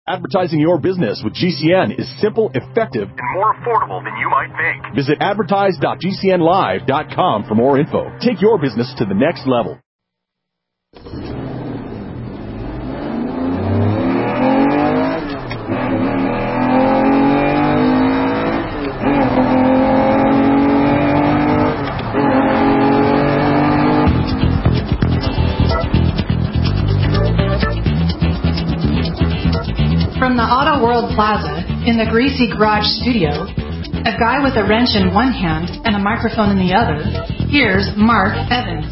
Advertising your business with GCN is simple, effective, and more affordable than you might think. Visit advertise.gcnlive.com for more info. Take your business to the next level. From the Auto World Plaza in the Greasy Garage studio, a guy with a wrench in one hand and a microphone in the other, here's Mark Evans.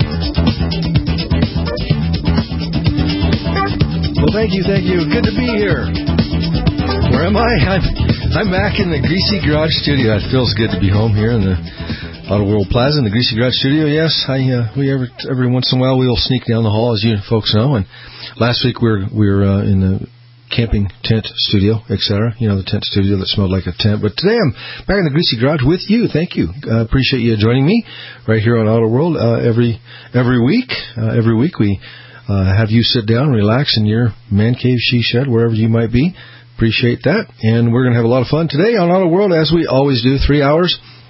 Well, thank you. Good to be here. Where am I? I'm back in the Greasy Garage studio. It feels good to be home here in the Auto World Plaza in the Greasy Garage studio. Yes, every once in a while we will sneak down the hall, as you folks know. And last week we were in the camping tent studio, etc. You know, the tent studio that smelled like a tent. But today I'm back in the Greasy Garage with you. Thank you. Appreciate you joining me right here on Auto World every week. Every week we have you sit down, relax in your man cave, she shed, wherever you might be. Appreciate that. And we're going to have a lot of fun today on Auto World, as we always do. 3 hours.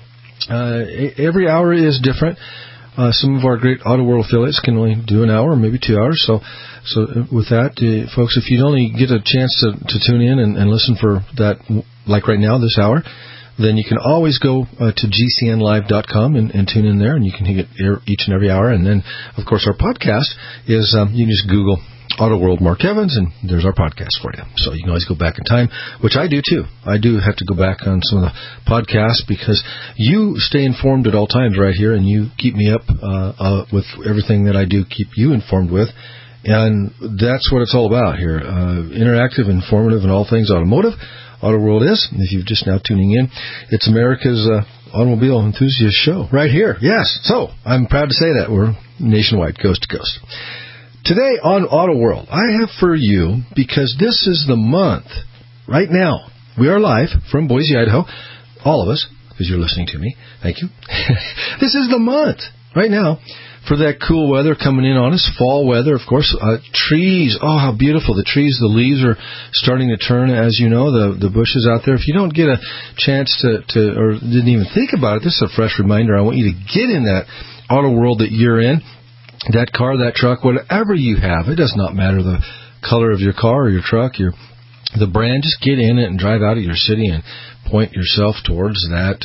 Every hour is different. Some of our great Auto World affiliates can only do an hour, maybe 2 hours. So with that, folks, if you only get a chance to tune in and listen for that, like right now, this hour, then you can always go to gcnlive.com and tune in there, and you can get each and every hour. And then, of course, our podcast is, you can just Google Auto World Mark Evans, and there's our podcast for you. So you can always go back in time, which I do too. I do have to go back on some of the podcasts because you stay informed at all times right here, and you keep me up with everything that I do, keep you informed with. And that's what it's all about here. Interactive, informative, and all things automotive. Auto World is, if you're just now tuning in, it's America's automobile enthusiast show right here. Yes. So I'm proud to say that we're nationwide, coast to coast. Today on Auto World, I have for you, because this is the month, right now, we are live from Boise, Idaho, all of us, because you're listening to me, thank you. This is the month, right now, for that cool weather coming in on us, fall weather, of course. Trees, oh, how beautiful, the trees, the leaves are starting to turn, as you know, the bushes out there. If you don't get a chance to or didn't even think about it, this is a fresh reminder. I want you to get in that Auto World that you're in. That car, that truck, whatever you have, it does not matter the color of your car or your truck, the brand. Just get in it and drive out of your city and point yourself towards that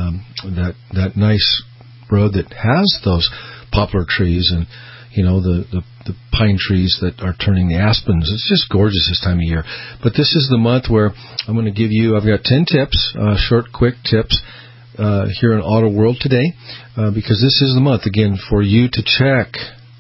nice road that has those poplar trees and, you know, the pine trees that are turning the aspens. It's just gorgeous this time of year. But this is the month where I'm going to give you, I've got 10 tips, short, quick tips here in Auto World today, because this is the month, again, for you to check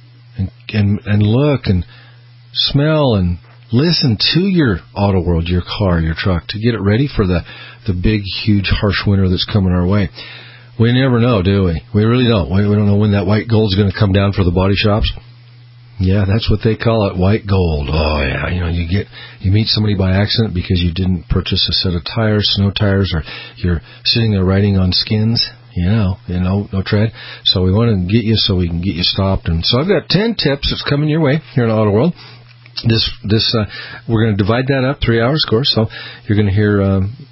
and look and smell and listen to your Auto World, your car, your truck, to get it ready for the big, huge, harsh winter that's coming our way. We never know, do we? We really don't. We don't know when that white gold is going to come down for the body shops. Yeah, that's what they call it, white gold. Oh, yeah, you know, you meet somebody by accident because you didn't purchase a set of tires, snow tires, or you're sitting there riding on skins, no tread. So we want to get you so we can get you stopped. And so I've got 10 tips that's coming your way here in Auto World. We're going to divide that up 3 hours, of course. So you're going to hear,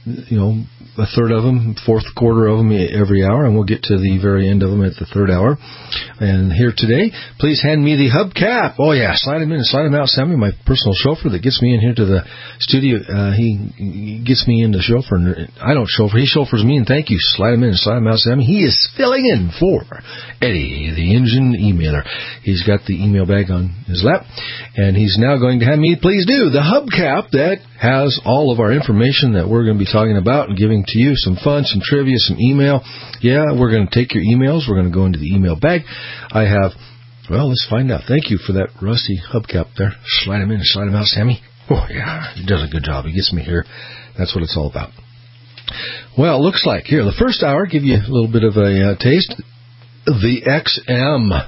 a third of them, fourth quarter of them every hour, and we'll get to the very end of them at the third hour. And here today, please hand me the hubcap. Oh yeah, slide him in and slide him out. Sammy, my personal chauffeur that gets me in here to the studio, he gets me in the chauffeur. I don't chauffeur, he chauffeurs me, and thank you. Slide him in and slide him out, Sammy. He is filling in for Eddie, the engine emailer. He's got the email bag on his lap, and he's now going to have me, please do, the hubcap that has all of our information that we're going to be talking about and giving to you, some fun, some trivia, some email. Yeah, we're going to take your emails. We're going to go into the email bag. Let's find out. Thank you for that rusty hubcap there. Slide him in, slide him out, Sammy. Oh, yeah, he does a good job. He gets me here. That's what it's all about. Well, it looks like here, the first hour, give you a little bit of a taste. The XM.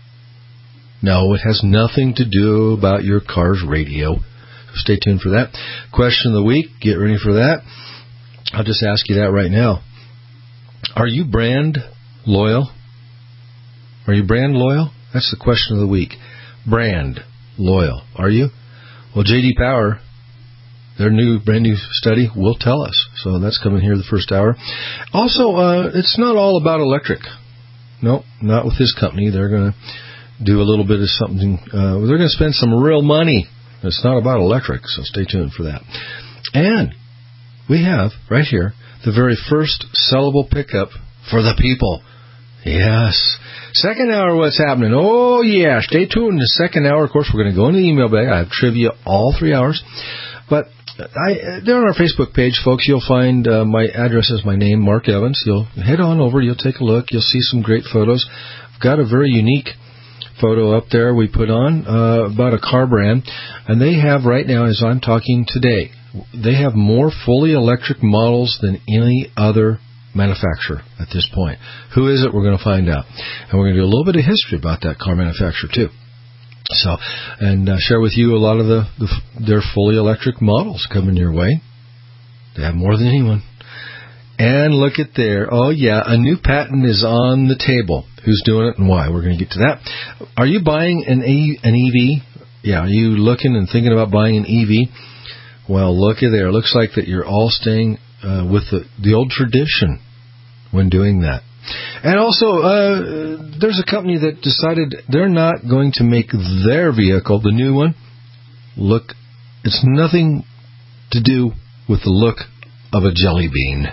No, it has nothing to do about your car's radio. Stay tuned for that. Question of the week. Get ready for that. I'll just ask you that right now. Are you brand loyal? Are you brand loyal? That's the question of the week. Brand loyal. Are you? Well, J.D. Power Their brand new study will tell us. So that's coming here the first hour. Also, it's not all about electric. No, not with this company. They're going to do a little bit of something. They're going to spend some real money. It's not about electric, so stay tuned for that. And we have, right here, the very first sellable pickup for the people. Yes. Second hour, what's happening? Oh, yeah. Stay tuned in the second hour. Of course, we're going to go into the email bag. I have trivia all 3 hours. But there on our Facebook page, folks, you'll find my address is my name, Mark Evans. You'll head on over. You'll take a look. You'll see some great photos. I've got a very unique photo up there we put on about a car brand. And they have right now, as I'm talking today, they have more fully electric models than any other manufacturer at this point. Who is it? We're going to find out. And we're going to do a little bit of history about that car manufacturer, too. So, and share with you a lot of their fully electric models coming your way. They have more than anyone. And look at there. Oh, yeah, a new patent is on the table. Who's doing it and why? We're going to get to that. Are you buying an EV? Yeah, are you looking and thinking about buying an EV? Well, look at there. It looks like that you're all staying with the old tradition when doing that. And also, there's a company that decided they're not going to make their vehicle, the new one, look, it's nothing to do with the look of a jelly bean.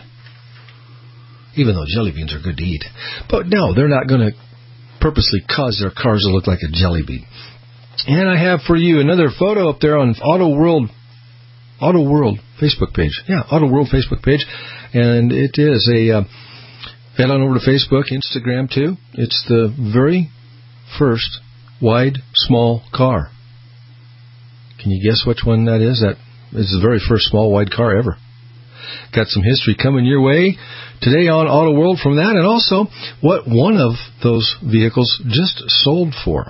Even though jelly beans are good to eat. But no, they're not going to purposely cause their cars to look like a jelly bean. And I have for you another photo up there on Auto World Facebook page. Yeah, Auto World Facebook page. And it is head on over to Facebook, Instagram too. It's the very first wide, small car. Can you guess which one that is? That is the very first small, wide car ever. Got some history coming your way today on Auto World from that, and also what one of those vehicles just sold for.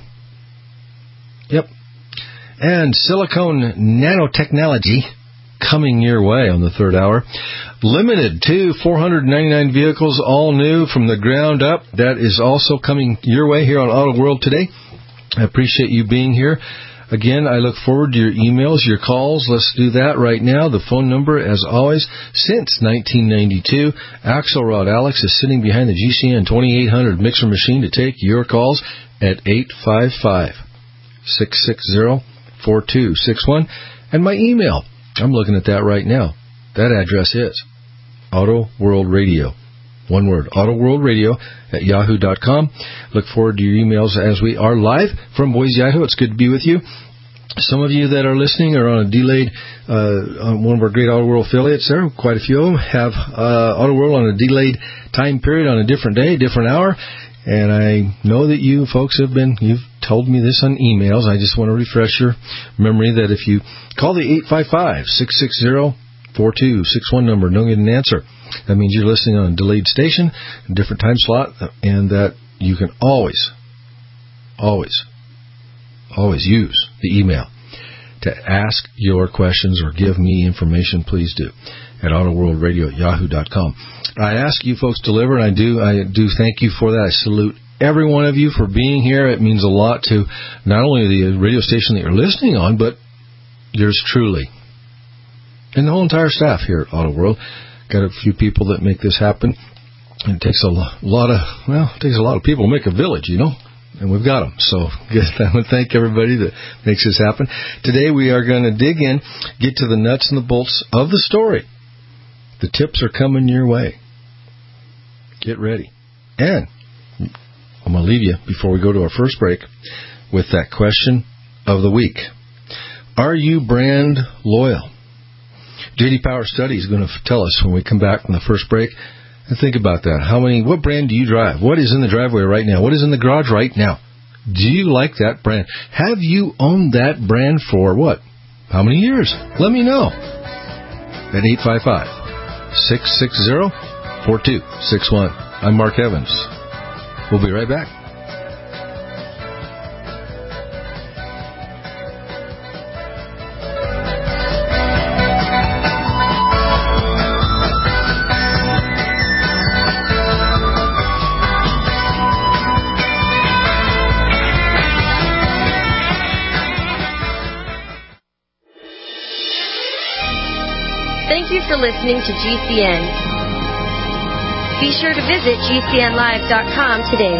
Yep. And silicone nanotechnology coming your way on the third hour. Limited to 499 vehicles, all new from the ground up. That is also coming your way here on Auto World today. I appreciate you being here. Again, I look forward to your emails, your calls. Let's do that right now. The phone number, as always, since 1992, Axelrod Alex is sitting behind the GCN 2800 mixer machine to take your calls at 855-660-4261. And my email, I'm looking at that right now. That address is Auto World Radio. One word, autoworldradio@yahoo.com. Look forward to your emails as we are live from Boise, Idaho. It's good to be with you. Some of you that are listening are on a delayed, on one of our great Auto World affiliates there. Quite a few of them have Auto World on a delayed time period, on a different day, different hour. And I know that you folks you've told me this on emails. I just want to refresh your memory that if you call the 855-660-4261 number and don't get an answer, that means you're listening on a delayed station, a different time slot, and that you can always use the email to ask your questions or give me information. Please do at autoworldradio@yahoo.com. I ask you folks to deliver, and I do thank you for that. I salute every one of you for being here. It means a lot to not only the radio station that you're listening on, but yours truly and the whole entire staff here at Auto World. Got a few people that make this happen. And it takes a lot of people to make a village, you know. And we've got them. So I want to thank everybody that makes this happen. Today we are going to dig in, get to the nuts and the bolts of the story. The tips are coming your way. Get ready. And I'm going to leave you, before we go to our first break, with that question of the week. Are you brand loyal? J.D. Power Study is going to tell us when we come back from the first break. And think about that. What brand do you drive? What is in the driveway right now? What is in the garage right now? Do you like that brand? Have you owned that brand for what? How many years? Let me know. At 855-660-4261. I'm Mark Evans. We'll be right back. Thank you for listening to GCN. Be sure to visit GCNlive.com today.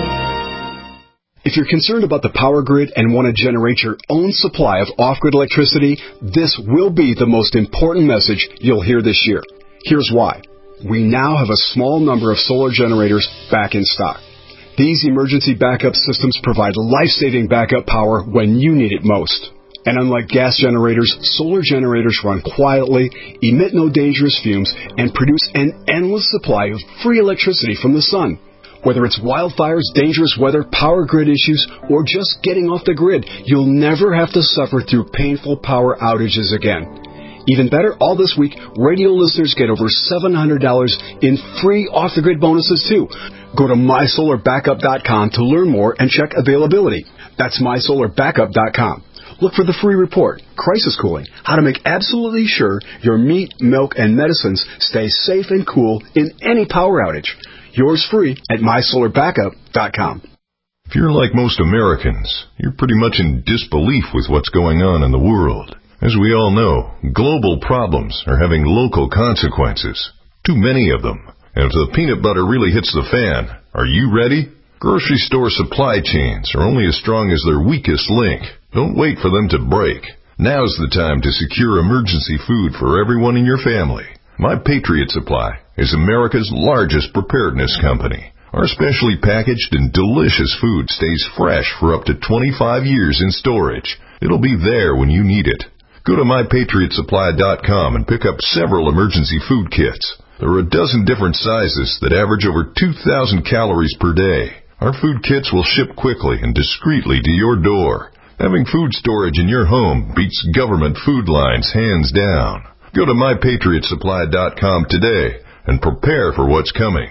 If you're concerned about the power grid and want to generate your own supply of off-grid electricity, this will be the most important message you'll hear this year. Here's why. We now have a small number of solar generators back in stock. These emergency backup systems provide life-saving backup power when you need it most. And unlike gas generators, solar generators run quietly, emit no dangerous fumes, and produce an endless supply of free electricity from the sun. Whether it's wildfires, dangerous weather, power grid issues, or just getting off the grid, you'll never have to suffer through painful power outages again. Even better, all this week, radio listeners get over $700 in free off-the-grid bonuses, too. Go to mysolarbackup.com to learn more and check availability. That's mysolarbackup.com. Look for the free report, Crisis Cooling, how to make absolutely sure your meat, milk, and medicines stay safe and cool in any power outage. Yours free at mysolarbackup.com. If you're like most Americans, you're pretty much in disbelief with what's going on in the world. As we all know, global problems are having local consequences. Too many of them. And if the peanut butter really hits the fan, are you ready? Grocery store supply chains are only as strong as their weakest link. Don't wait for them to break. Now's the time to secure emergency food for everyone in your family. My Patriot Supply is America's largest preparedness company. Our specially packaged and delicious food stays fresh for up to 25 years in storage. It'll be there when you need it. Go to mypatriotsupply.com and pick up several emergency food kits. There are a dozen different sizes that average over 2,000 calories per day. Our food kits will ship quickly and discreetly to your door. Having food storage in your home beats government food lines hands down. Go to mypatriotsupply.com today and prepare for what's coming.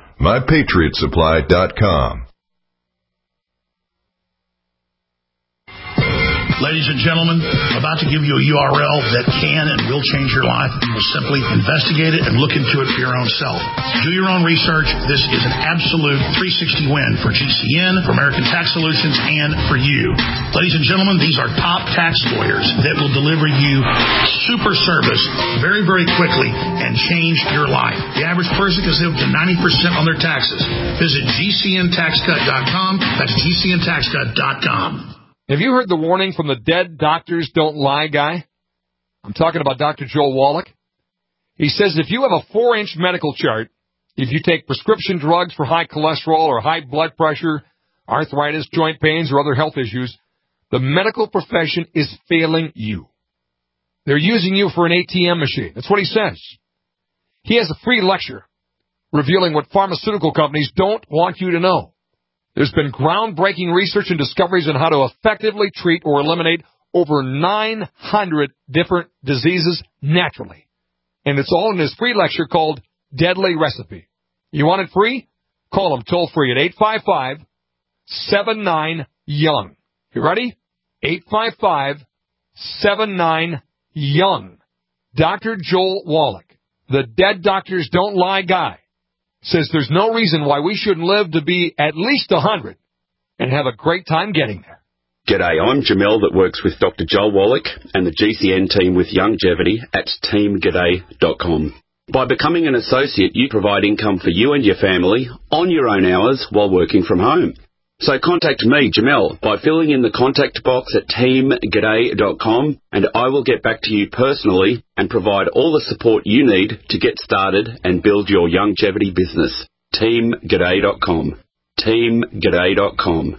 mypatriotsupply.com. Ladies and gentlemen, I'm about to give you a URL that can and will change your life. You will simply investigate it and look into it for your own self. Do your own research. This is an absolute 360 win for GCN, for American Tax Solutions, and for you. Ladies and gentlemen, these are top tax lawyers that will deliver you super service very, very quickly and change your life. The average person can save up to 90% on their taxes. Visit GCNTaxCut.com. That's GCNTaxCut.com. Have you heard the warning from the Dead Doctors Don't Lie guy? I'm talking about Dr. Joel Wallach. He says if you have a 4-inch medical chart, if you take prescription drugs for high cholesterol or high blood pressure, arthritis, joint pains, or other health issues, the medical profession is failing you. They're using you for an ATM machine. That's what he says. He has a free lecture revealing what pharmaceutical companies don't want you to know. There's been groundbreaking research and discoveries on how to effectively treat or eliminate over 900 different diseases naturally. And it's all in his free lecture called Deadly Recipe. You want it free? Call him toll free at 855-79-YOUNG. You ready? 855-79-YOUNG. Dr. Joel Wallach, the Dead Doctors Don't Lie guy, says there's no reason why we shouldn't live to be at least 100 and have a great time getting there. G'day, I'm Jamel that works with Dr. Joel Wallach and the GCN team with Longevity at teamg'day.com. By becoming an associate, you provide income for you and your family on your own hours while working from home. So contact me, Jamel, by filling in the contact box at teamg'day.com, and I will get back to you personally and provide all the support you need to get started and build your longevity business. teamg'day.com. teamg'day.com.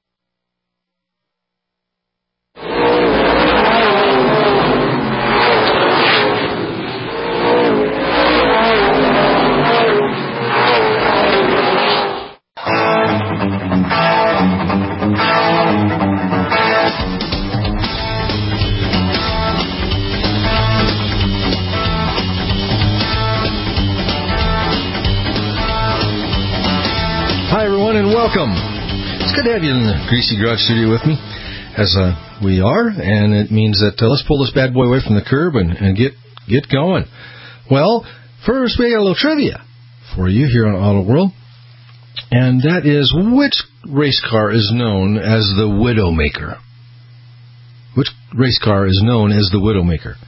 Hi, everyone, and welcome. It's good to have you in the Greasy Garage studio with me, as we are, and it means that let's pull this bad boy away from the curb and get going. Well, first, we got a little trivia for you here on Auto World, and that is, which race car is known as the Widowmaker? Which race car is known as the Widowmaker?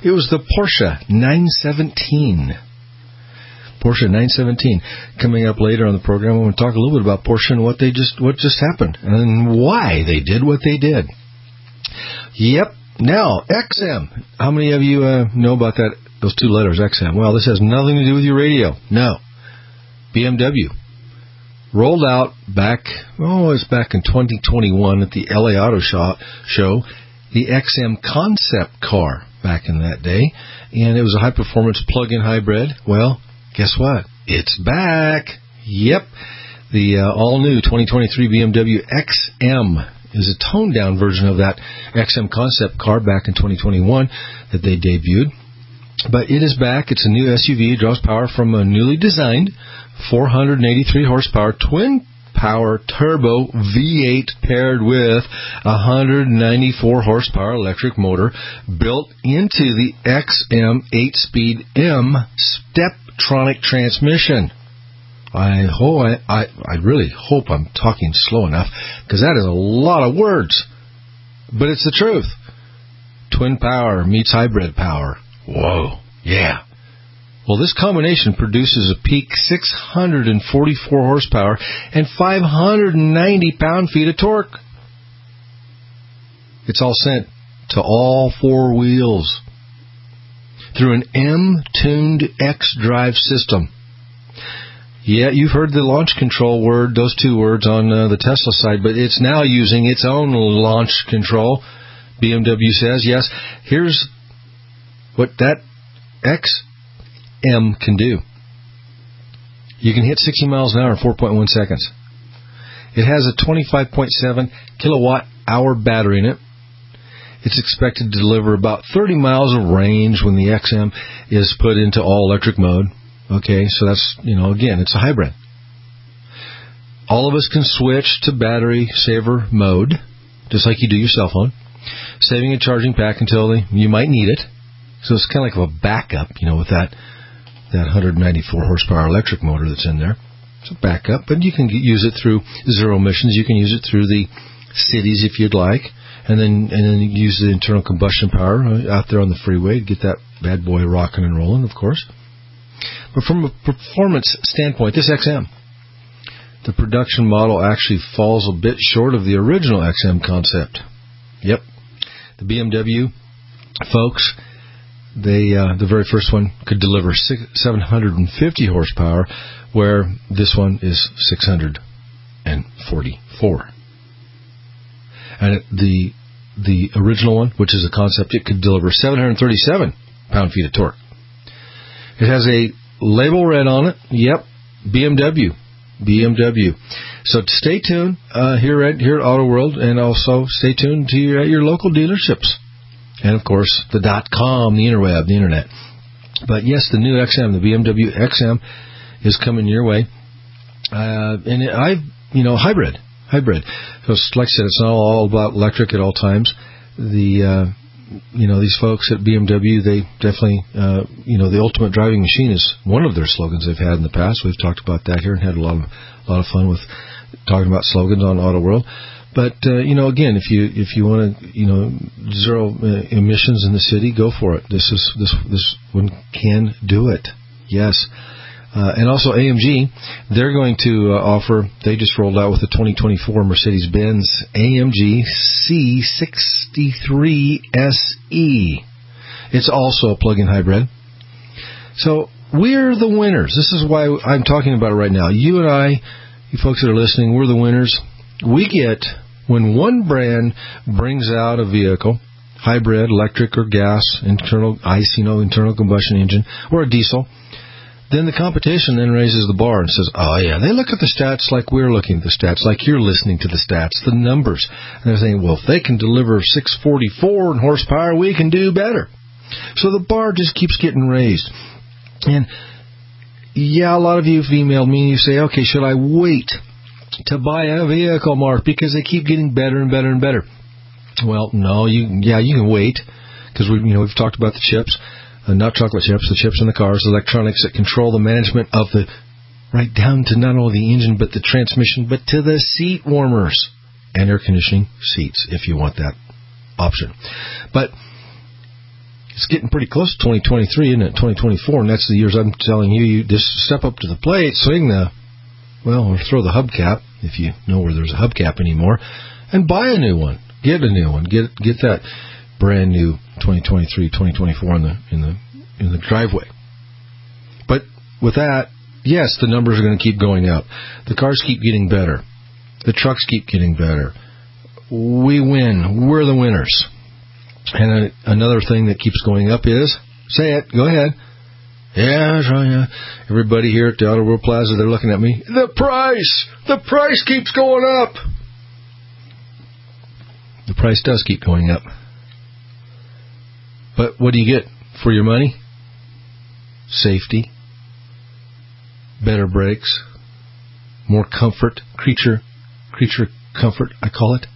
It was the Porsche 917. Porsche 917. Coming up later on the program, we're going to talk a little bit about Porsche and what just happened and why they did what they did. Yep. Now, XM. How many of you know about that? Those two letters, XM. Well, this has nothing to do with your radio. No. BMW rolled out back in 2021 at the LA Auto Show, the XM concept car back in that day, and it was a high-performance plug-in hybrid. Well, guess what? It's back. Yep. The all-new 2023 BMW XM is a toned-down version of that XM concept car back in 2021 that they debuted. But it is back. It's a new SUV. It draws power from a newly designed 483 horsepower twin-power turbo V8 paired with a 194 horsepower electric motor built into the XM 8-speed M Steptronic transmission. I really hope I'm talking slow enough, because that is a lot of words. But it's the truth. Twin power meets hybrid power. Whoa, yeah. Well, this combination produces a peak 644 horsepower and 590 pound-feet of torque. It's all sent to all four wheels through an M-tuned X-Drive system. Yeah, you've heard the launch control word, those two words on the Tesla side, but it's now using its own launch control. BMW says, yes, here's what that XM can do. You can hit 60 miles an hour in 4.1 seconds. It has a 25.7 kilowatt hour battery in it. It's expected to deliver about 30 miles of range when the XM is put into all electric mode. Okay, so that's, again, it's a hybrid. All of us can switch to battery saver mode, just like you do your cell phone, saving a charging pack until you might need it. So it's kind of like a backup, with that 194 horsepower electric motor that's in there. It's a backup, but you can use it through zero emissions. You can use it through the cities if you'd like, and then you use the internal combustion power out there on the freeway to get that bad boy rocking and rolling, of course. But from a performance standpoint, this XM, the production model actually falls a bit short of the original XM concept. Yep. The BMW folks, the very first one could deliver 750 horsepower, where this one is 644. And the original one, which is a concept, it could deliver 737 pound-feet of torque. It has a label red on it. Yep, BMW. So stay tuned here at Auto World, and also stay tuned to your local dealerships. And, of course, the .com, the internet. But, yes, the new XM, the BMW XM, is coming your way. And hybrid. So, like I said, it's not all about electric at all times. These folks at BMW, they definitely, the ultimate driving machine is one of their slogans they've had in the past. We've talked about that here and had a lot of fun with talking about slogans on Auto World. But, again, if you want to, zero emissions in the city, go for it. This one can do it. Yes. And also AMG, they're going to offer, they just rolled out with the 2024 Mercedes-Benz AMG C63 SE. It's also a plug-in hybrid. So we're the winners. This is why I'm talking about it right now. You and I, you folks that are listening, we're the winners. We get, when one brand brings out a vehicle, hybrid, electric or gas, internal ICE, internal combustion engine, or a diesel, then the competition then raises the bar and says, oh, yeah, they look at the stats like we're looking at the stats, like you're listening to the stats, the numbers. And they're saying, well, if they can deliver 644 in horsepower, we can do better. So the bar just keeps getting raised. And, yeah, a lot of you have emailed me and you say, okay, should I wait to buy a vehicle, Mark, because they keep getting better and better and better? Well, no, you can wait, because we've talked about the chips. Not chocolate chips, the chips in the cars, electronics that control the management of right down to not only the engine, but the transmission, but to the seat warmers and air conditioning seats, if you want that option. But It's getting pretty close to 2023, isn't it? 2024, and that's the years I'm telling you. You just step up to the plate, swing or throw the hubcap, if you know where there's a hubcap anymore, and buy a new one. Get a new one. Get that brand new 2023, 2024 in the driveway. But with that, yes, the numbers are going to keep going up. The cars keep getting better. The trucks keep getting better. We win. We're the winners. And another thing that keeps going up is, say it, go ahead. Yeah. Everybody here at the Auto World Plaza, they're looking at me. The price keeps going up. The price does keep going up. But what do you get for your money? Safety, better brakes, more comfort, creature comfort, I call it.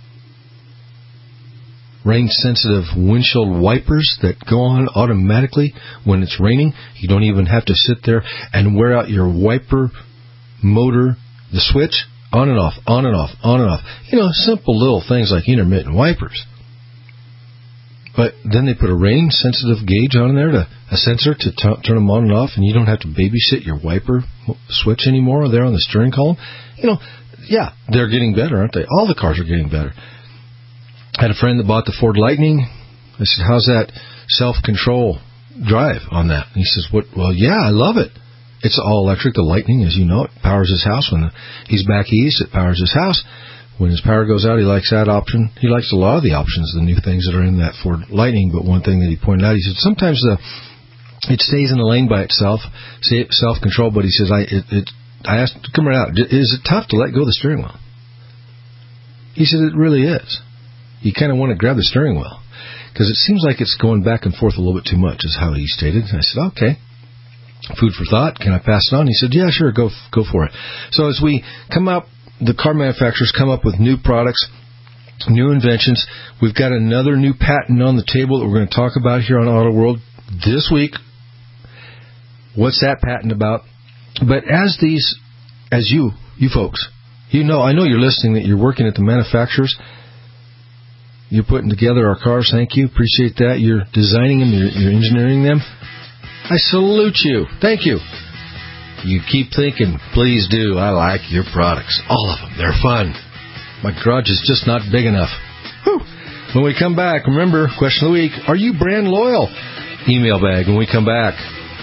Rain-sensitive windshield wipers that go on automatically when it's raining. You don't even have to sit there and wear out your wiper motor, the switch, on and off, on and off, on and off. Simple little things like intermittent wipers. But then they put a rain-sensitive gauge on there, a sensor to turn them on and off, and you don't have to babysit your wiper switch anymore there on the steering column. Yeah, they're getting better, aren't they? All the cars are getting better. I had a friend that bought the Ford Lightning. I said, how's that self-control drive on that? And he says, well, yeah, I love it. It's all electric. The Lightning, as you know, it powers his house. When he's back east, it powers his house. When his power goes out, he likes that option. He likes a lot of the options, the new things that are in that Ford Lightning. But one thing that he pointed out, he said, sometimes it stays in the lane by itself, self-control, but he says, I asked, come right out, is it tough to let go of the steering wheel? He said, it really is. You kind of want to grab the steering wheel because it seems like it's going back and forth a little bit too much, is how he stated. And I said, okay, food for thought. Can I pass it on? He said, yeah, sure, go for it. So as we come up, the car manufacturers come up with new products, new inventions. We've got another new patent on the table that we're going to talk about here on Auto World this week. What's that patent about? But as you folks, I know you're listening, that you're working at the manufacturers. You're putting together our cars. Thank you. Appreciate that. You're designing them. You're engineering them. I salute you. Thank you. You keep thinking. Please do. I like your products. All of them. They're fun. My garage is just not big enough. Whew. When we come back, remember, question of the week, are you brand loyal? Email bag when we come back.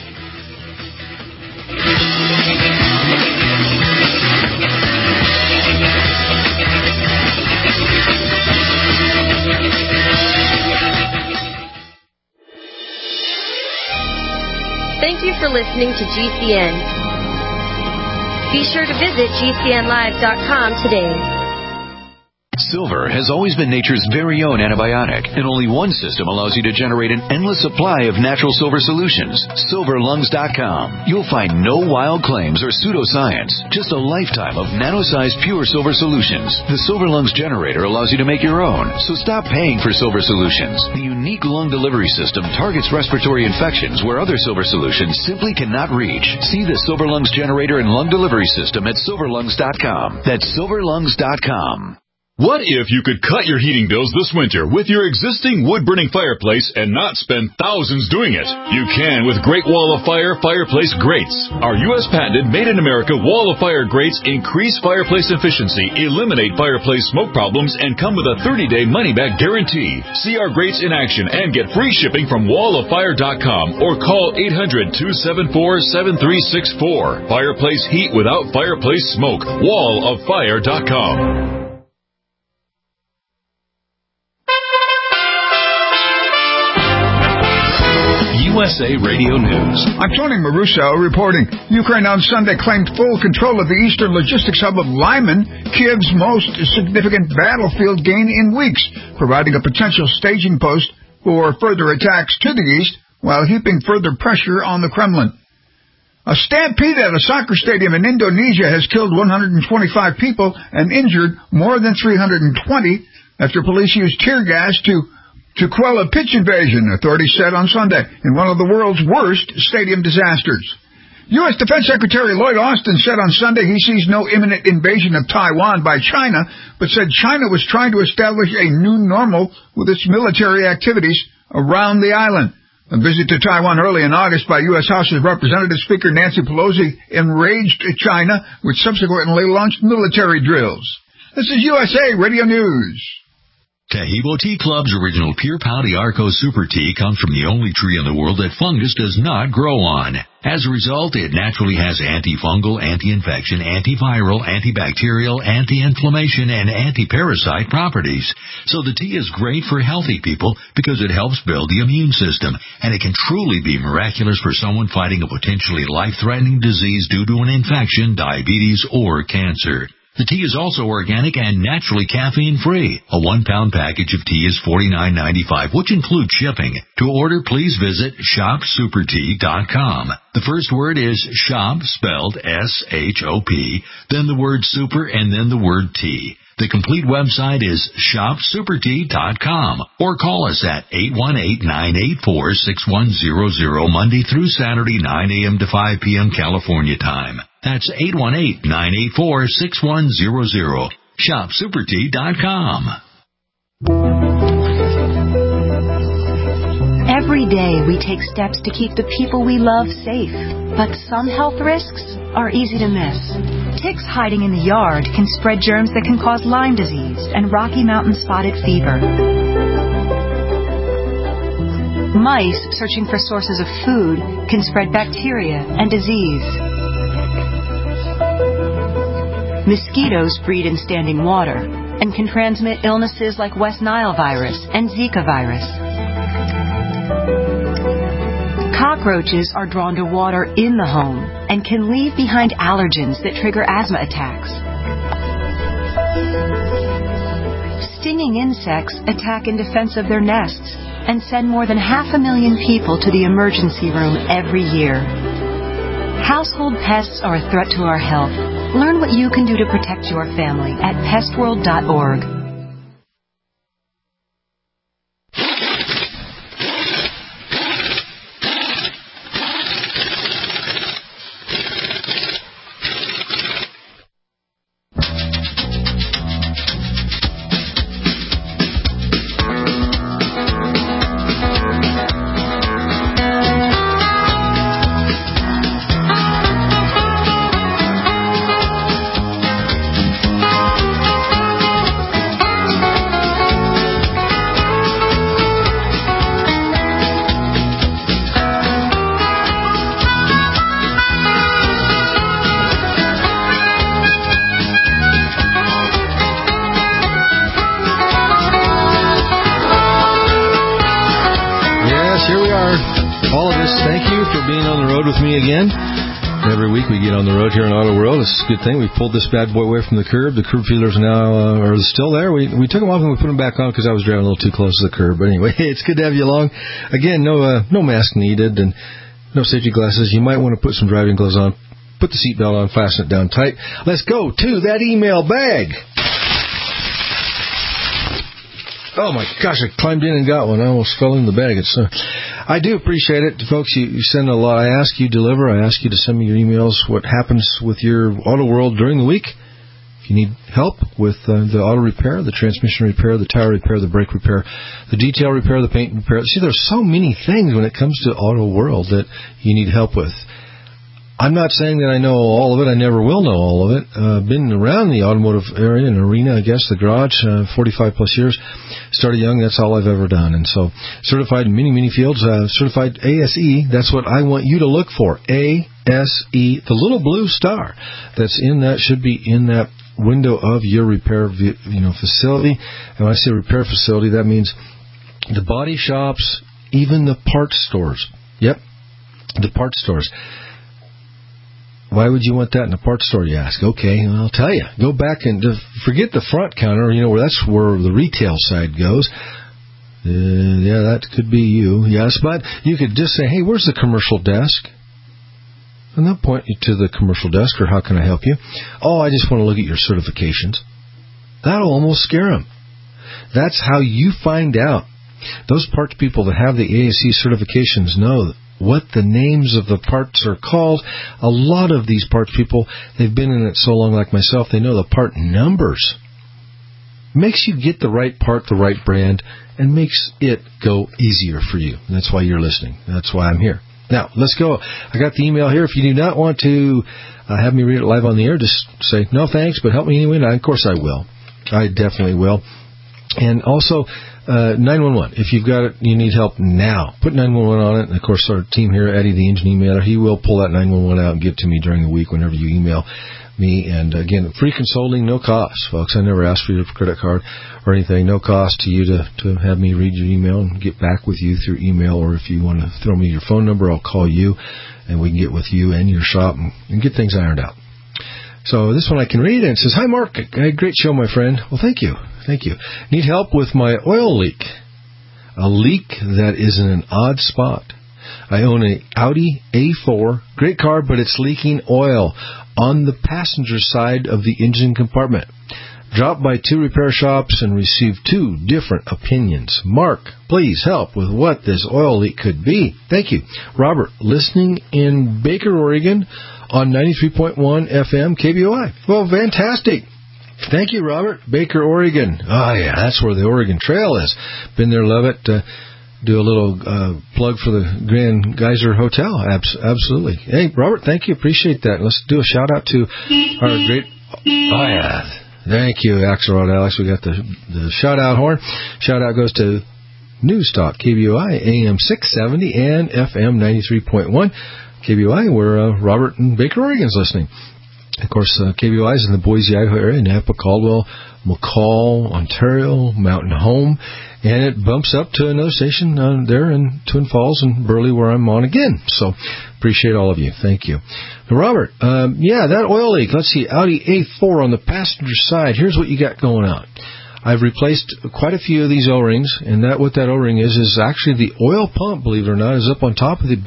Thank you for listening to GCN. Be sure to visit GCNlive.com today. Silver has always been nature's very own antibiotic, and only one system allows you to generate an endless supply of natural silver solutions. SilverLungs.com. You'll find no wild claims or pseudoscience, just a lifetime of nano-sized pure silver solutions. The Silver Lungs generator allows you to make your own, so stop paying for silver solutions. The unique lung delivery system targets respiratory infections where other silver solutions simply cannot reach. See the Silver Lungs generator and lung delivery system at SilverLungs.com. That's SilverLungs.com. What if you could cut your heating bills this winter with your existing wood-burning fireplace and not spend thousands doing it? You can with Great Wall of Fire fireplace grates. Our U.S. patented made-in-America Wall of Fire grates increase fireplace efficiency, eliminate fireplace smoke problems, and come with a 30-day money-back guarantee. See our grates in action and get free shipping from walloffire.com or call 800-274-7364. Fireplace heat without fireplace smoke. walloffire.com. USA Radio News. I'm Tony Maruso reporting. Ukraine on Sunday claimed full control of the eastern logistics hub of Lyman, Kiev's most significant battlefield gain in weeks, providing a potential staging post for further attacks to the east while heaping further pressure on the Kremlin. A stampede at a soccer stadium in Indonesia has killed 125 people and injured more than 320 after police used tear gas to quell a pitch invasion, authorities said on Sunday, in one of the world's worst stadium disasters. U.S. Defense Secretary Lloyd Austin said on Sunday he sees no imminent invasion of Taiwan by China, but said China was trying to establish a new normal with its military activities around the island. A visit to Taiwan early in August by U.S. House of Representatives Speaker Nancy Pelosi enraged China, which subsequently launched military drills. This is USA Radio News. Tahibo Tea Club's original Pure Pouty Arco Super Tea comes from the only tree in the world that fungus does not grow on. As a result, it naturally has antifungal, anti-infection, antiviral, antibacterial, anti-inflammation, and anti-parasite properties. So the tea is great for healthy people because it helps build the immune system, and it can truly be miraculous for someone fighting a potentially life-threatening disease due to an infection, diabetes, or cancer. The tea is also organic and naturally caffeine-free. A 1-pound package of tea is $49.95, which includes shipping. To order, please visit shopsupertea.com. The first word is shop, spelled S-H-O-P, then the word super, and then the word tea. The complete website is shopsupertea.com, or call us at 818-984-6100 Monday through Saturday, 9 a.m. to 5 p.m. California time. That's 818-984-6100. ShopSuperTea.com. Every day we take steps to keep the people we love safe, but some health risks are easy to miss. Ticks hiding in the yard can spread germs that can cause Lyme disease and Rocky Mountain spotted fever. Mice searching for sources of food can spread bacteria and disease. Mosquitoes breed in standing water and can transmit illnesses like West Nile virus and Zika virus. Cockroaches are drawn to water in the home and can leave behind allergens that trigger asthma attacks. Stinging insects attack in defense of their nests and send more than 500,000 people to the emergency room every year. Household pests are a threat to our health. Learn what you can do to protect your family at pestworld.org. Every week we get on the road here in Auto World. It's a good thing. We pulled this bad boy away from the curb. The curb feelers now are still there. We took them off and we put them back on because I was driving a little too close to the curb. But anyway, it's good to have you along. Again, no mask needed and no safety glasses. You might want to put some driving gloves on. Put the seatbelt on, fasten it down tight. Let's go to that email bag. Oh, my gosh, I climbed in and got one. I almost fell in the bag. I do appreciate it. Folks, you send a lot. I ask you deliver. I ask you to send me your emails. What happens with your Auto World during the week? If you need help with the auto repair, the transmission repair, the tire repair, the brake repair, the detail repair, the paint repair. See, there's so many things when it comes to Auto World that you need help with. I'm not saying that I know all of it. I never will know all of it. Been around the automotive area and arena, I guess, the garage, 45-plus years. Started young, that's all I've ever done. And so certified in many, many fields. Certified ASE, that's what I want you to look for. ASE, the little blue star that's in that, should be in that window of your repair facility. And when I say repair facility, that means the body shops, even the parts stores. Yep, the parts stores. Why would you want that in a parts store, you ask? Okay, well, I'll tell you. Go back and forget the front counter, where that's where the retail side goes. Yeah, that could be you, yes. But you could just say, hey, where's the commercial desk? And they'll point you to the commercial desk, or how can I help you? Oh, I just want to look at your certifications. That'll almost scare them. That's how you find out. Those parts people that have the ASE certifications know what the names of the parts are called. A lot of these parts people, they've been in it so long like myself, they know the part numbers. makes you get the right part, the right brand, and makes it go easier for you. And that's why you're listening. That's why I'm here. Now, let's go. I got the email here. If you do not want to have me read it live on the air, just say, no thanks, but help me anyway. And of course I will. I definitely will. And also, 911. If you've got it, you need help now, put 911 on it. And, of course, our team here, Eddie, the engine emailer, he will pull that 911 out and give it to me during the week whenever you email me. And, again, free consulting, no cost, folks. I never ask for your credit card or anything. No cost to you to have me read your email and get back with you through email. Or if you want to throw me your phone number, I'll call you, and we can get with you and your shop and get things ironed out. So this one I can read, and it says, Hi, Mark. Great show, my friend. Well, thank you. Thank you. Need help with my oil leak. A leak that is in an odd spot. I own an Audi A4. Great car, but it's leaking oil on the passenger side of the engine compartment. Dropped by 2 repair shops and received 2 different opinions. Mark, please help with what this oil leak could be. Thank you. Robert, listening in Baker, Oregon on 93.1 FM KBOI. Well, fantastic. Thank you, Robert. Baker, Oregon. Oh, yeah, that's where the Oregon Trail is. Been there, love it. Do a little plug for the Grand Geyser Hotel. Absolutely. Hey, Robert, thank you. Appreciate that. Let's do a shout-out to our great... Oh, yeah. Thank you, Axelrod Alex. We got the shout-out horn. Shout-out goes to Newstalk, KBOI, AM 670 and FM 93.1. KBOI, where Robert in Baker, Oregon's listening. Of course, KBOI is in the Boise, Idaho area, Napa, Caldwell, McCall, Ontario, Mountain Home, and it bumps up to another station there in Twin Falls and Burley, where I'm on again. So appreciate all of you. Thank you. Now, Robert, that oil leak. Let's see, Audi A4 on the passenger side. Here's what you got going on. I've replaced quite a few of these O-rings, and what that O-ring is actually the oil pump, believe it or not, is up on top of the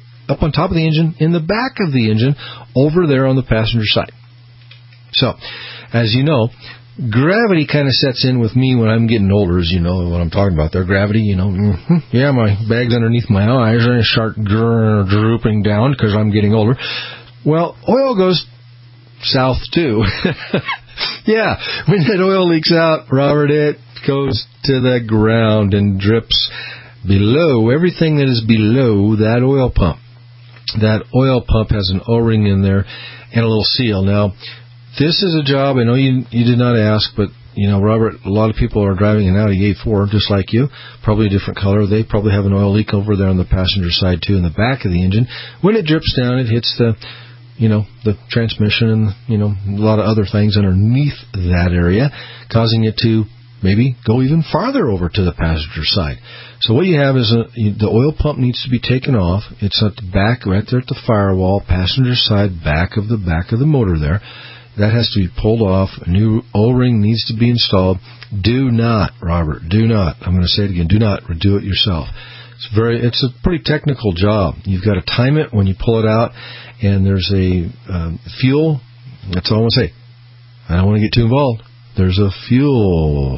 engine, in the back of the engine, over there on the passenger side. So, as you know, gravity kind of sets in with me when I'm getting older, as you know what I'm talking about there. Gravity, yeah, my bag's underneath my eyes, and I start drooping down because I'm getting older. Well, oil goes south, too. Yeah, when that oil leaks out, Robert, it goes to the ground and drips below, everything that is below that oil pump. That oil pump has an O-ring in there and a little seal. Now, this is a job, I know you did not ask, but, Robert, a lot of people are driving an Audi A4 just like you, probably a different color. They probably have an oil leak over there on the passenger side, too, in the back of the engine. When it drips down, it hits the transmission and, a lot of other things underneath that area, causing it to maybe go even farther over to the passenger side. So what you have is the oil pump needs to be taken off. It's at the back, right there at the firewall, passenger side, back of the motor there. That has to be pulled off. A new O-ring needs to be installed. Do not, Robert, do not. I'm going to say it again. Do not do it yourself. It's a pretty technical job. You've got to time it when you pull it out, and there's a fuel. That's all I want to say. I don't want to get too involved. There's a fuel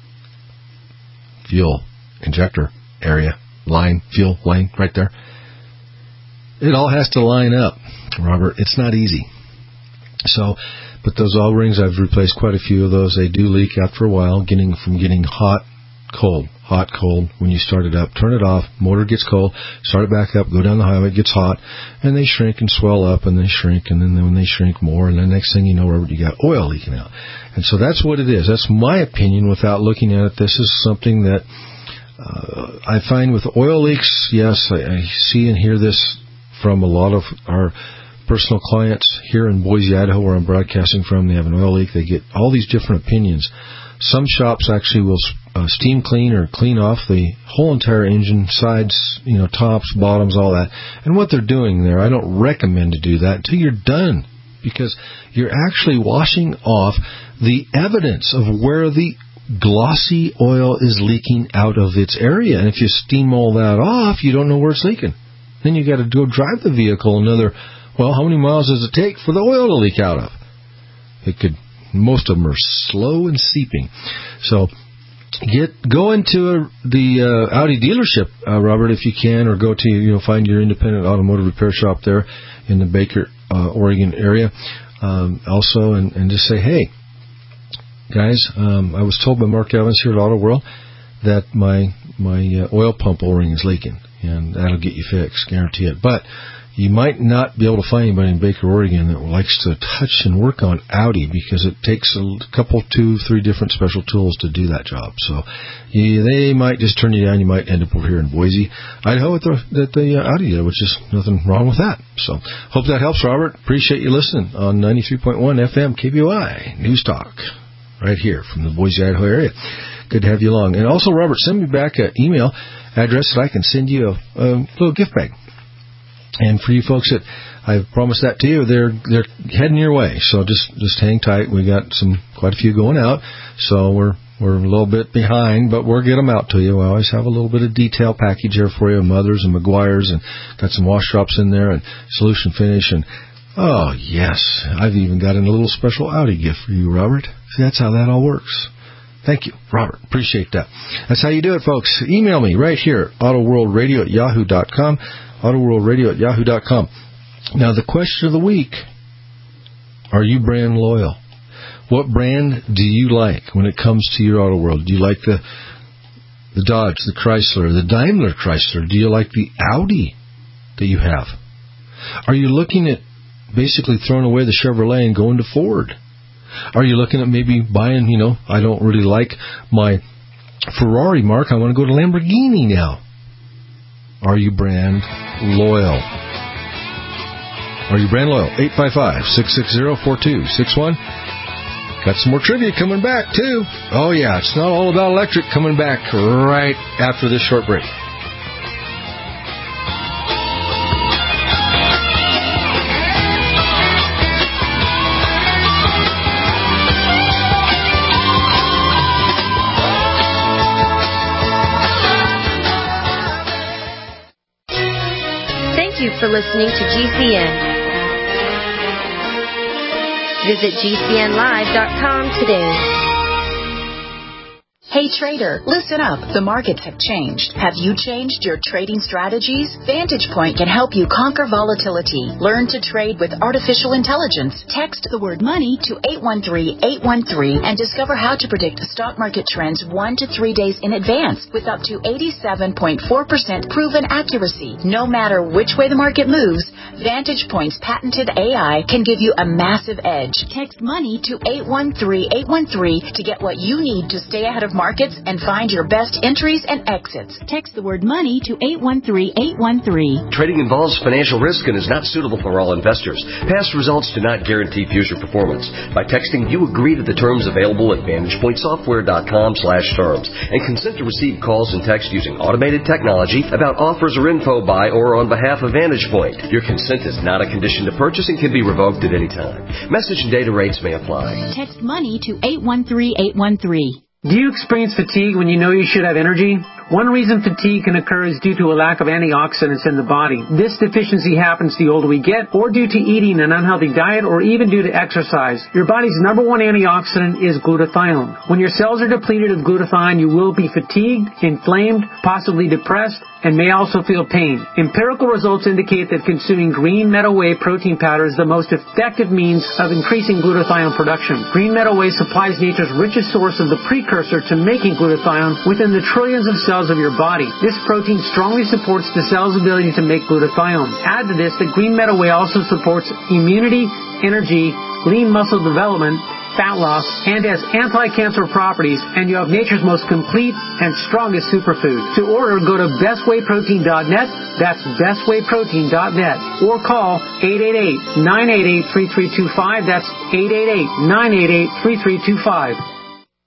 injector area, fuel line right there. It all has to line up, Robert. It's not easy. So, but those O-rings, I've replaced quite a few of those. They do leak after a while, getting hot, cold. When you start it up, turn it off, motor gets cold, start it back up, go down the highway, it gets hot, and they shrink and swell up, and they shrink, and then when they shrink more, and the next thing you know, Robert, you got oil leaking out. And so that's what it is. That's my opinion without looking at it. This is something that I find with oil leaks, yes, I see and hear this from a lot of our personal clients here in Boise, Idaho, where I'm broadcasting from. They have an oil leak. They get all these different opinions. Some shops actually will steam clean or clean off the whole entire engine, sides, tops, bottoms, all that. And what they're doing there, I don't recommend to do that until you're done, because you're actually washing off the evidence of where the glossy oil is leaking out of its area. And if you steam all that off, you don't know where it's leaking. Then you got to go drive the vehicle another, how many miles does it take for the oil to leak out of? Most of them are slow and seeping. So go into the Audi dealership, Robert, if you can, or go to, find your independent automotive repair shop there in the Baker, Oregon area. Also, and just say, hey, guys, I was told by Mark Evans here at Auto World that my oil pump O-ring is leaking, and that'll get you fixed, guarantee it. But you might not be able to find anybody in Baker, Oregon that likes to touch and work on Audi, because it takes a couple, 2, 3 different special tools to do that job. So they might just turn you down. You might end up over here in Boise, Idaho at the Audi dealer, which is nothing wrong with that. So hope that helps, Robert. Appreciate you listening on 93.1 FM KBOI News Talk right here from the Boise, Idaho area. Good to have you along. And also, Robert, send me back an email address that I can send you a little gift bag. And for you folks that I've promised that to you, they're heading your way. So just hang tight. We got quite a few going out. So we're a little bit behind, but we'll get them out to you. We always have a little bit of detail package here for you, Mothers and McGuire's, and got some wash drops in there and Solution Finish. And oh yes, I've even got a little special Audi gift for you, Robert. See, that's how that all works. Thank you, Robert. Appreciate that. That's how you do it, folks. Email me right here, autoworldradio@yahoo.com. autoworldradio@yahoo.com. Now, the question of the week, are you brand loyal? What brand do you like when it comes to your Auto World? Do you like the Dodge, the Chrysler, the Daimler Chrysler? Do you like the Audi that you have? Are you looking at basically throwing away the Chevrolet and going to Ford? Are you looking at maybe buying, I don't really like my Ferrari, Mark. I want to go to Lamborghini now. Are you brand loyal? Are you brand loyal? 855-660-4261. Got some more trivia coming back, too. Oh, yeah, it's not all about electric, coming back right after this short break. Thank you for listening to GCN. Visit GCNlive.com today. Hey trader, listen up. The markets have changed. Have you changed your trading strategies? Vantage Point can help you conquer volatility. Learn to trade with artificial intelligence. Text the word money to 813-813 and discover how to predict stock market trends 1 to 3 days in advance with up to 87.4% proven accuracy. No matter which way the market moves, Vantage Point's patented AI can give you a massive edge. Text money to 813-813 to get what you need to stay ahead of markets and find your best entries and exits. Text the word money to 813-813. Trading involves financial risk and is not suitable for all investors. Past results do not guarantee future performance. By texting, you agree to the terms available at VantagePointSoftware.com/terms and consent to receive calls and text using automated technology about offers or info by or on behalf of Vantage Point. Your consent is not a condition to purchase and can be revoked at any time. Message and data rates may apply. Text money to 813-813. Do you experience fatigue when you know you should have energy? One reason fatigue can occur is due to a lack of antioxidants in the body. This deficiency happens the older we get, or due to eating an unhealthy diet, or even due to exercise. Your body's number one antioxidant is glutathione. When your cells are depleted of glutathione, you will be fatigued, inflamed, possibly depressed, and may also feel pain. Empirical results indicate that consuming green meadow whey protein powder is the most effective means of increasing glutathione production. Green meadow whey supplies nature's richest source of the precursor to making glutathione within the trillions of cells of your body. This protein strongly supports the cell's ability to make glutathione. Add to this that green meadow whey also supports immunity, energy, lean muscle development, fat loss, and has anti-cancer properties, and you have nature's most complete and strongest superfood. To order, go to bestwayprotein.net, that's bestwayprotein.net, or call 888-988-3325, that's 888-988-3325.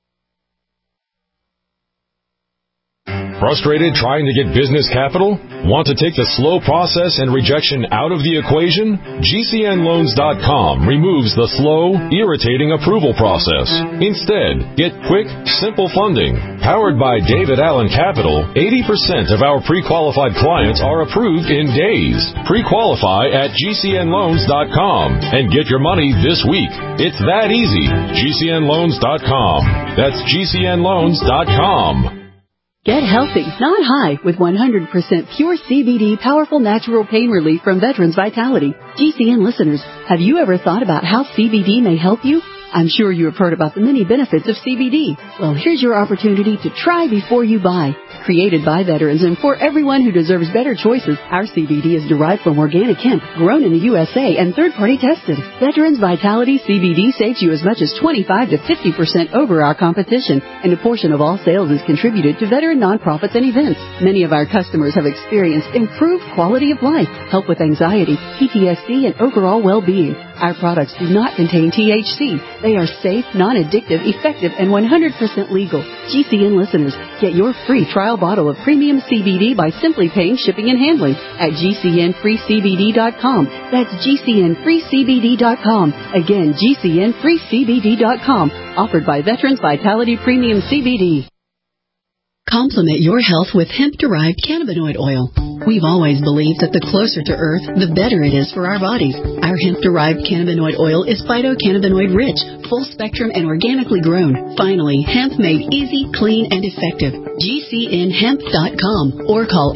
Frustrated trying to get business capital? Want to take the slow process and rejection out of the equation? GCNloans.com removes the slow, irritating approval process. Instead, get quick, simple funding. Powered by David Allen Capital, 80% of our pre-qualified clients are approved in days. Pre-qualify at GCNloans.com and get your money this week. It's that easy. GCNloans.com. That's GCNloans.com. Get healthy, not high, with 100% pure CBD powerful natural pain relief from Veterans Vitality. GCN listeners, have you ever thought about how CBD may help you? I'm sure you have heard about the many benefits of CBD. Well, here's your opportunity to try before you buy. Created by veterans and for everyone who deserves better choices, our CBD is derived from organic hemp, grown in the USA and third-party tested. Veterans Vitality CBD saves you as much as 25 to 50% over our competition, and a portion of all sales is contributed to veteran nonprofits and events. Many of our customers have experienced improved quality of life, help with anxiety, PTSD, and overall well-being. Our products do not contain THC. They are safe, non-addictive, effective, and 100% legal. GCN listeners, get your free trial bottle of premium CBD by simply paying shipping and handling at GCNFreeCBD.com. That's GCNFreeCBD.com. Again, GCNFreeCBD.com. Offered by Veterans Vitality Premium CBD. Complement your health with hemp-derived cannabinoid oil. We've always believed that the closer to Earth, the better it is for our bodies. Our hemp-derived cannabinoid oil is phytocannabinoid-rich, full-spectrum, and organically grown. Finally, hemp made easy, clean, and effective. GCNHemp.com or call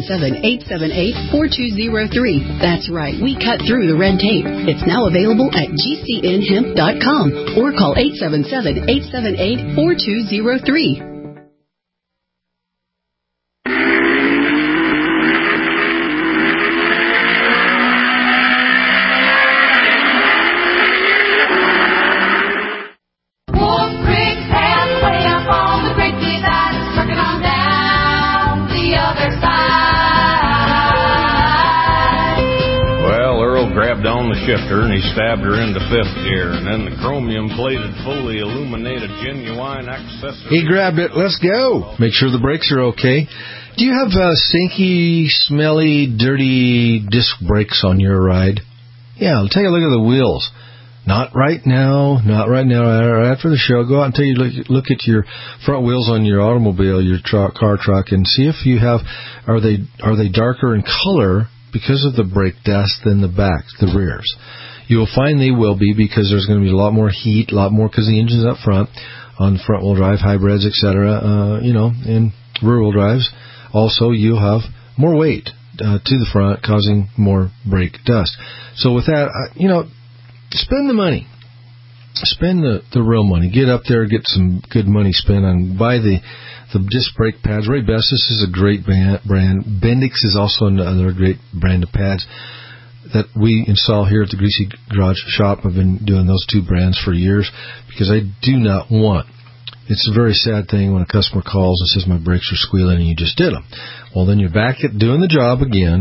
877-878-4203. That's right, we cut through the red tape. It's now available at GCNHemp.com or call 877-878-4203. On the shifter, and he stabbed her into fifth gear, and then the chromium-plated, fully illuminated, genuine accessory. He grabbed it. Let's go. Make sure the brakes are okay. Do you have stinky, smelly, dirty disc brakes on your ride? Yeah, take a look at the wheels. Not right now. Right after the show, go out and take a look at your front wheels on your automobile, your car, truck, and see if you have, are they darker in color because of the brake dust than the back, the rears. You'll find they will be, because there's going to be a lot more heat, a lot more because the engine's up front on front-wheel drive, hybrids, etc. And rear-wheel drives. Also, you'll have more weight to the front, causing more brake dust. So with that, spend the money. Spend the real money. Get up there, get some good money spent on, buy the disc brake pads. Ray Bestis is a great brand. Bendix is also another great brand of pads that we install here at the Greasy Garage Shop. I've been doing those two brands for years because I do not want. It's a very sad thing when a customer calls and says my brakes are squealing and you just did them. Well, then you're back at doing the job again,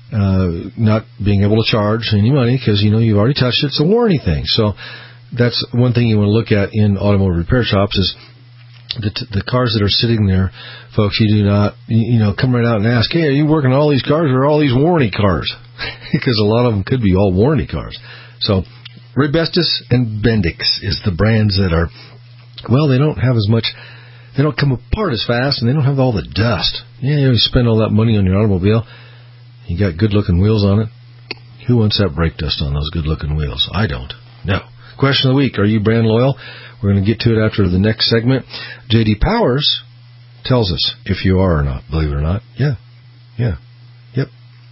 not being able to charge any money because you've already touched it. It's a warranty thing. So that's one thing you want to look at in automotive repair shops is the cars that are sitting there, folks. You do not, come right out and ask, hey, are you working on all these cars or are all these warranty cars? Because a lot of them could be all warranty cars. So Ray Bestis and Bendix is the brands that are, they don't have as much, they don't come apart as fast, and they don't have all the dust. You spend all that money on your automobile. You got good-looking wheels on it. Who wants that brake dust on those good-looking wheels? I don't. No. Question of the week, are you brand loyal? We're going to get to it after the next segment. J.D. Powers tells us if you are or not, believe it or not. Yeah. Yep.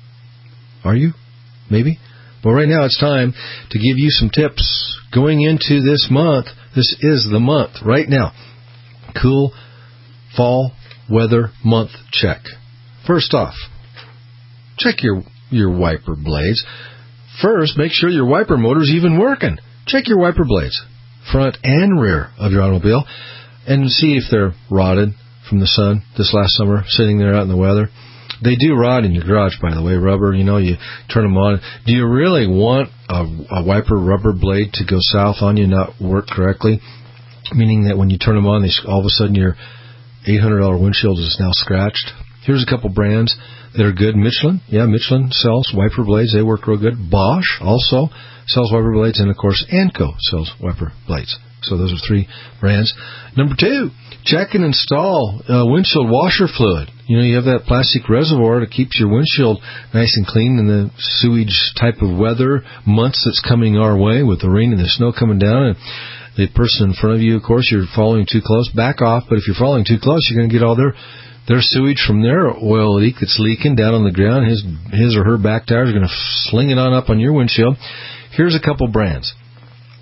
Are you? Maybe. Well, right now it's time to give you some tips going into this month. This is the month right now. Cool fall weather month check. First off, check your wiper blades. First, make sure your wiper motor's even working. Check your wiper blades, front and rear of your automobile, and see if they're rotted from the sun this last summer, sitting there out in the weather. They do rot in your garage, by the way, rubber. You turn them on. Do you really want a wiper rubber blade to go south on you, not work correctly? Meaning that when you turn them on, all of a sudden your $800 windshield is now scratched. Here's a couple brands that are good. Michelin. Yeah, Michelin sells wiper blades. They work real good. Bosch also sells wiper blades. And, of course, Anco sells wiper blades. So those are three brands. Number 2, check and install windshield washer fluid. You have that plastic reservoir that keeps your windshield nice and clean in the sewage type of weather months that's coming our way with the rain and the snow coming down. And the person in front of you, of course, you're following too close, back off. But if you're following too close, you're going to get all their sewage from their oil leak that's leaking down on the ground. His or her back tires are going to sling it on up on your windshield. Here's a couple brands.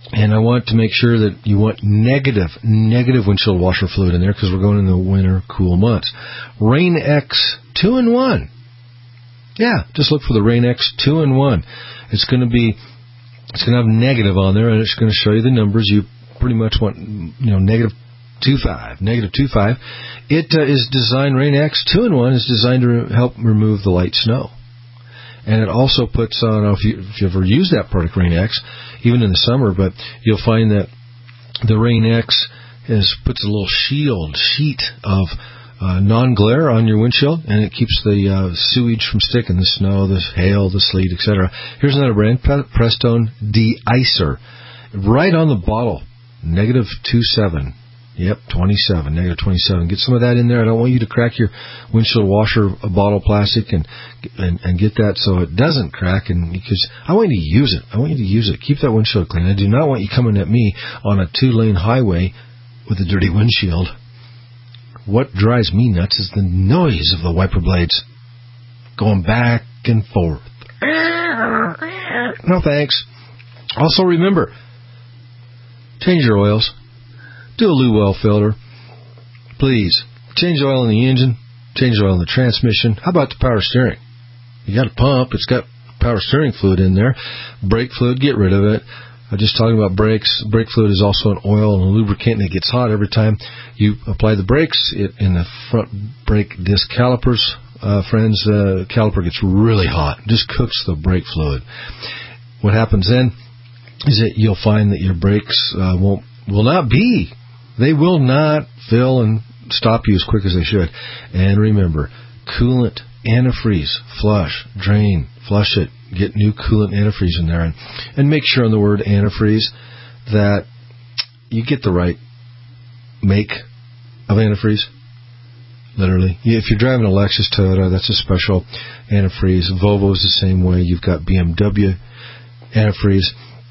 And I want to make sure that you want negative windshield washer fluid in there because we're going into the winter cool months. Rain-X 2-in-1. Yeah, just look for the Rain-X 2-in-1. It's going to have negative on there, and it's going to show you the numbers. You pretty much want, negative 2.5. It is designed, Rain-X 2-in-1 is designed to help remove the light snow. And it also puts on, I don't know if you ever use that product, Rain-X, even in the summer, but you'll find that the Rain-X puts a little sheet of non-glare on your windshield, and it keeps the sewage from sticking, the snow, the hail, the sleet, etc. Here's another brand, Prestone De-Icer. Right on the bottle, negative 2.7. Yep, 27, negative 27. Get some of that in there. I don't want you to crack your windshield washer bottle plastic and get that so it doesn't crack. And because I want you to use it. I want you to use it. Keep that windshield clean. I do not want you coming at me on a 2-lane highway with a dirty windshield. What drives me nuts is the noise of the wiper blades going back and forth. No thanks. Also remember, change your oils. Do a lube oil filter. Please. Change oil in the engine. Change oil in the transmission. How about the power steering? You got a pump. It's got power steering fluid in there. Brake fluid, get rid of it. I'm just talking about brakes. Brake fluid is also an oil and a lubricant, and it gets hot every time you apply the brakes. In the front brake disc calipers, friends, caliper gets really hot. It just cooks the brake fluid. What happens then is that you'll find that your brakes They will not fill and stop you as quick as they should. And remember, coolant, antifreeze, flush, drain, flush it, get new coolant antifreeze in there. And make sure on the word antifreeze that you get the right make of antifreeze. Literally. If you're driving a Lexus, Toyota, that's a special antifreeze. Volvo is the same way. You've got BMW antifreeze.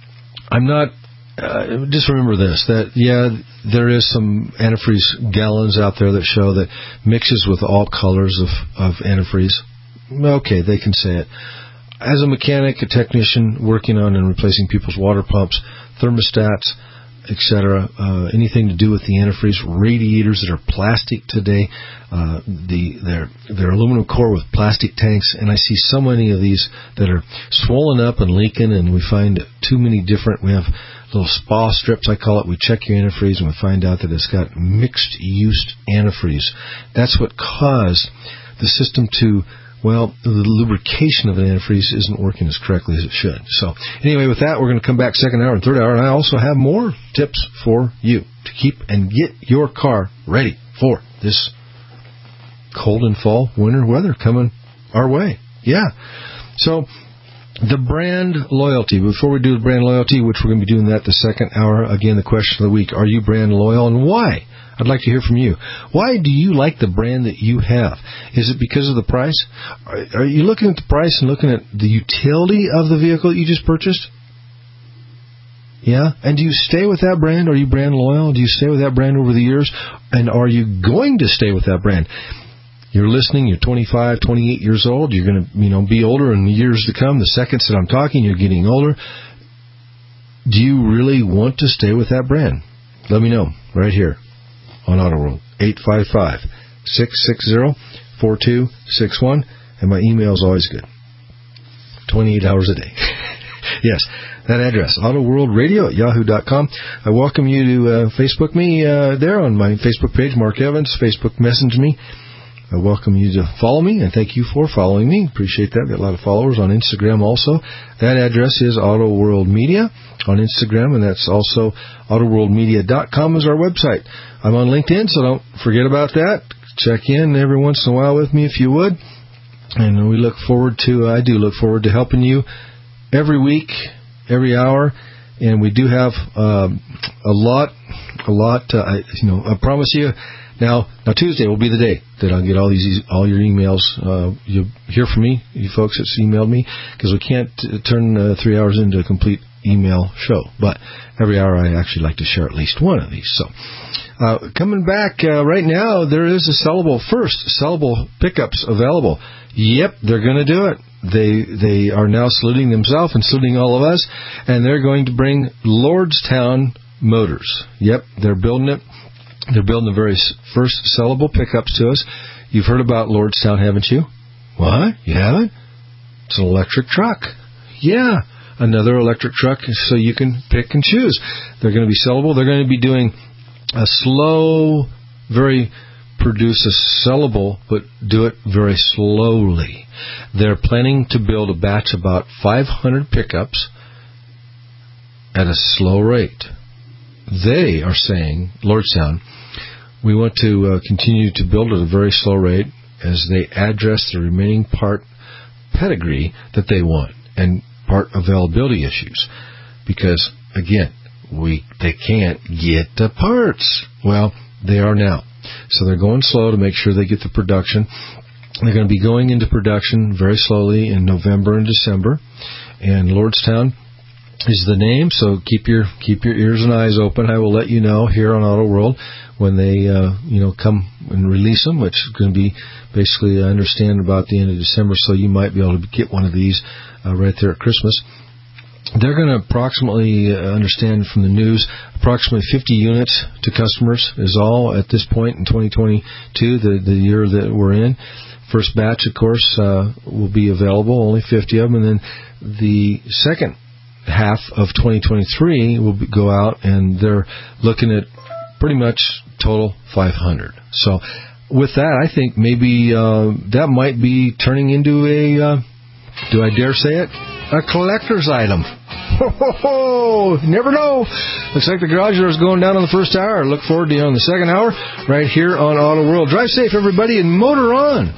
Just remember this, that, there is some antifreeze gallons out there that show that mixes with all colors of antifreeze. Okay, they can say it. As a mechanic, a technician working on and replacing people's water pumps, thermostats, etc., anything to do with the antifreeze, radiators that are plastic today, they're aluminum core with plastic tanks, and I see so many of these that are swollen up and leaking, and we find too many different. We have little spa strips, I call it. We check your antifreeze and we find out that it's got mixed use antifreeze. That's what caused the system to, the lubrication of the antifreeze isn't working as correctly as it should. So anyway, with that, we're going to come back second hour and third hour, and I also have more tips for you to keep and get your car ready for this cold and fall winter weather coming our way. Yeah. So the brand loyalty. Before we do the brand loyalty, which we're going to be doing that the second hour, again, the question of the week, are you brand loyal and why? I'd like to hear from you. Why do you like the brand that you have? Is it because of the price? Are you looking at the price and looking at the utility of the vehicle that you just purchased? Yeah? And do you stay with that brand? Are you brand loyal? Do you stay with that brand over the years? And are you going to stay with that brand? You're listening, you're 25, 28 years old, you're going to be older in the years to come. The seconds that I'm talking, you're getting older. Do you really want to stay with that brand? Let me know right here on Auto World, 855-660-4261, and my email is always good, 28 hours a day. Yes, that address, autoworldradio@yahoo.com. I welcome you to Facebook me there on my Facebook page, Mark Evans, Facebook message me. I welcome you to follow me, and thank you for following me. Appreciate that. Got a lot of followers on Instagram also. That address is Auto World Media on Instagram, and that's also autoworldmedia.com is our website. I'm on LinkedIn, so don't forget about that. Check in every once in a while with me if you would. And I do look forward to helping you every week, every hour. And we do have a lot. I promise you. Now Tuesday will be the day that I'll get all your emails. You'll hear from me, you folks that's emailed me, because we can't turn 3 hours into a complete email show. But every hour I actually like to share at least one of these. So coming back right now, there is a sellable pickups available. Yep, they're going to do it. they are now saluting themselves and saluting all of us, and they're going to bring Lordstown Motors. Yep, they're building it. They're building the very first sellable pickups to us. You've heard about Lordstown, haven't you? What? You haven't? It's an electric truck. Yeah, another electric truck so you can pick and choose. They're going to be sellable. They're going to be doing a slow, produce a sellable, but do it very slowly. They're planning to build a batch of about 500 pickups at a slow rate. They are saying, Lordstown, we want to continue to build at a very slow rate as they address the remaining part pedigree that they want and part availability issues. Because, again, they can't get the parts. Well, they are now. So they're going slow to make sure they get the production. They're going to be going into production very slowly in November and December. And Lordstown is the name, so keep your ears and eyes open. I will let you know here on Auto World when they come and release them, which is going to be basically, I understand, about the end of December, so you might be able to get one of these right there at Christmas. They're going to approximately, understand from the news, approximately 50 units to customers is all at this point in 2022, the year that we're in. First batch, of course, will be available, only 50 of them, and then the second half of 2023 will go out, and they're looking at pretty much total 500. So with that, I think maybe that might be turning into a, do I dare say it, a collector's item. Ho, ho, ho! Never know. Looks like the garage door is going down on the first hour. Look forward to you on the second hour right here on Auto World. Drive safe, everybody, and motor on.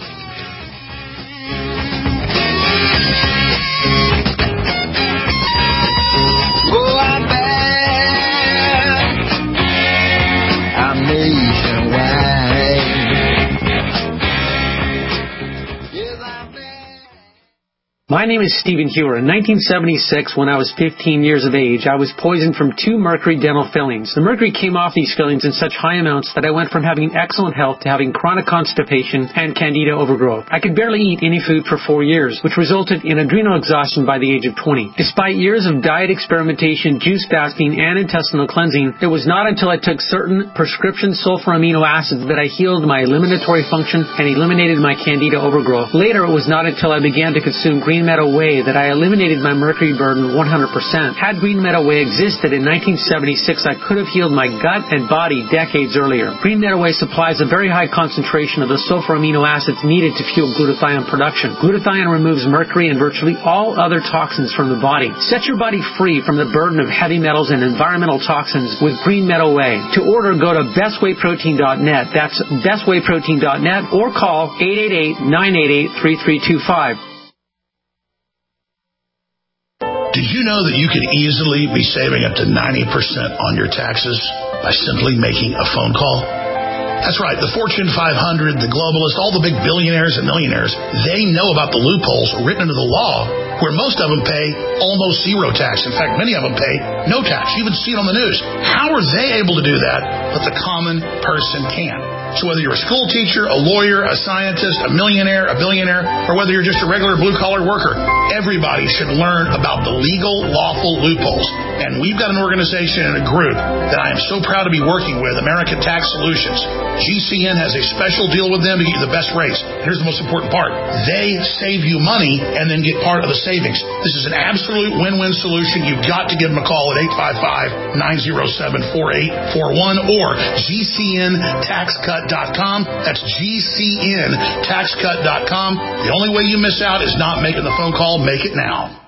My name is Stephen Hewer. In 1976, when I was 15 years of age, I was poisoned from 2 mercury dental fillings. The mercury came off these fillings in such high amounts that I went from having excellent health to having chronic constipation and candida overgrowth. I could barely eat any food for 4 years, which resulted in adrenal exhaustion by the age of 20. Despite years of diet experimentation, juice fasting, and intestinal cleansing, it was not until I took certain prescription sulfur amino acids that I healed my eliminatory function and eliminated my candida overgrowth. Later, it was not until I began to consume Green Meadow Whey that I eliminated my mercury burden 100%. Had Green Meadow Whey existed in 1976, I could have healed my gut and body decades earlier. Green Meadow Whey supplies a very high concentration of the sulfur amino acids needed to fuel glutathione production. Glutathione removes mercury and virtually all other toxins from the body. Set your body free from the burden of heavy metals and environmental toxins with Green Meadow Whey. To order, go to bestwayprotein.net. That's bestwayprotein.net, or call 888-988-3325. Did you know that you could easily be saving up to 90% on your taxes by simply making a phone call? That's right. The Fortune 500, the globalists, all the big billionaires and millionaires, they know about the loopholes written into the law where most of them pay almost zero tax. In fact, many of them pay no tax. You even see it on the news. How are they able to do that, but the common person can't? So whether you're a school teacher, a lawyer, a scientist, a millionaire, a billionaire, or whether you're just a regular blue-collar worker, everybody should learn about the legal, lawful loopholes. And we've got an organization and a group that I am so proud to be working with, American Tax Solutions. GCN has a special deal with them to get you the best rates. Here's the most important part. They save you money and then get part of the savings. This is an absolute win-win solution. You've got to give them a call at 855-907-4841 or GCNTaxCut.com. That's GCNTaxCut.com. The only way you miss out is not making the phone call. Make it now.